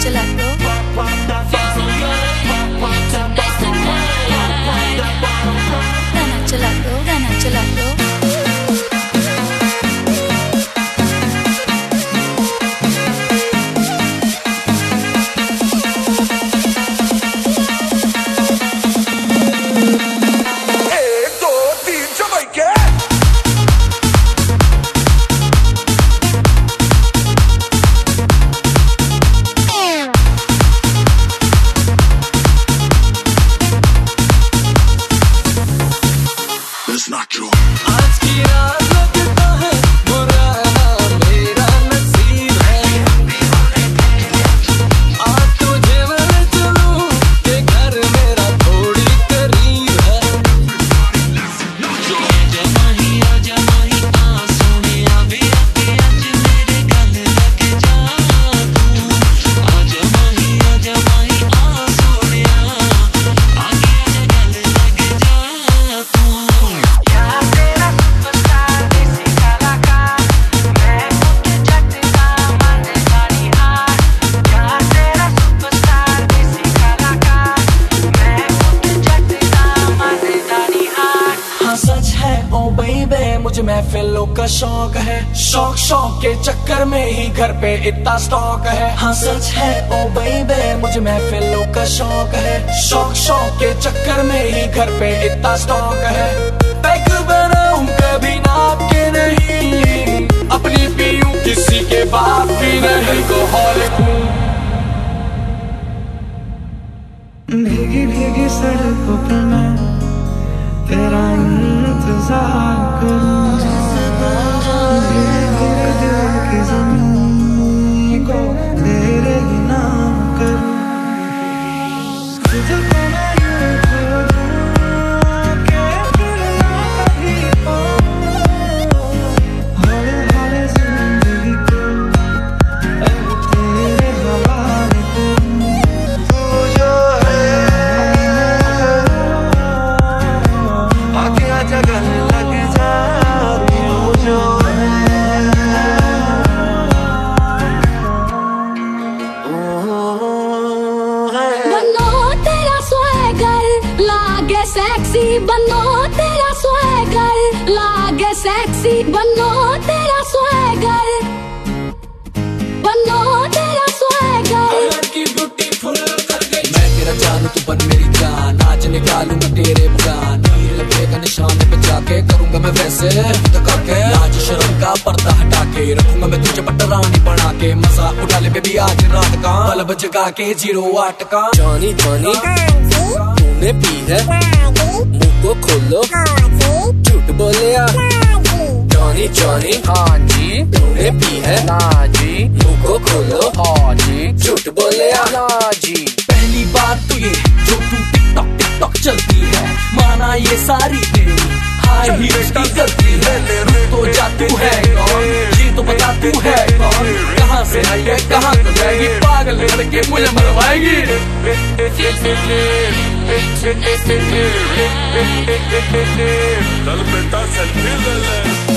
चला दो, गाना चला दो, गाना चला दो। आज की रात लगता है बुरा मेरा नसीब है, आज तुझे मैं चलूं के घर मेरा थोड़ी करीब है। आजा माही आ सोनिया वे आके आज मेरे गल लग जा तू। आजा माही आ सोनिया आके आजा गल लग जा तू। सच है ओ बेबी मुझे महफिलों का शौक है, शौक के चक्कर में ही घर पे इतना स्टॉक है। हाँ सच है ओ बेबी मुझे महफिलों का शौक है, शौक के चक्कर में ही घर पे इतना स्टॉक है। पैक बनाऊं कभी नाप के नहीं, अपनी पीऊं किसी के बाप की नहीं। को भीगी भीगी सड़कों पे मैं तेरा इंतजार करूं, धीरे धीरे दिल की ज़मीन को तेरे ही नाम करूं। तुझको मैं यूं छोड़ूं कि फिर ना कभी पाऊं, हौले हौले ज़िंदगी को अब तेरे हवाले करूं। तू जो जगह लग जा तू जो बनो तेरा स्वैगर लागे सेक्सी, बनो तेरा स्वैगर लागे सेक्सी, बनो तेरा स्वैगर, बनो तेरा स्वैगर। लड़की ब्यूटीफुल कर गई मैं तेरा जानू तू बन मेरी जान, आज निकालूं मैं तेरे बगान। लगेगा निशान पे जाके करूंगा मैं वैसे टका के, लाज शर्म का पर्दा हटा के रखूंगा मैं तुझे पटरानी बना के। मजा उठा ले बेबी आज रात का, बल्ब जगा के 08 का। जानी जानी तूने पी है मुंह को खोलो झूठ बोले आ। जानी जानी हाँ जी तूने पी है ना जी, मुंह को खोलो हाँ जी झूठ बोले आ ना जी। पहली बात तो ये जो तू टिकटॉक चलती है, माना ये सारी तेरी हाई हील्स की गलती है। तो जा तू है कौन ये तो बता तू है कौन, कहाँ से आई है कहाँ तो जाएगी, पागल लड़के मुझे मरवाएगी। चल बेटा सेल्फी ले ले।